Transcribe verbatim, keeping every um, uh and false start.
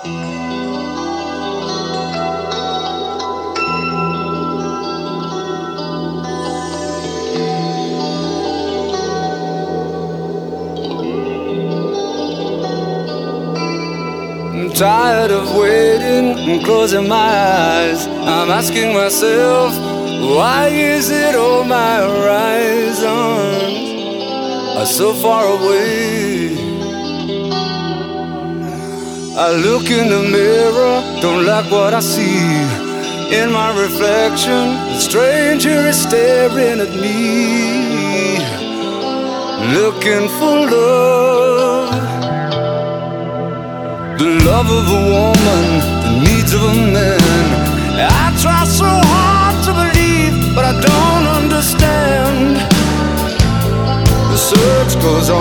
I'm tired of waiting and closing my eyes. I'm asking myself, why is it all my horizons are so far away? I look in the mirror, don't like what I see. In my reflection, a stranger is staring at me, looking for love. The love of a woman, the needs of a man. I try so hard to believe, but I don't understand. The search goes on.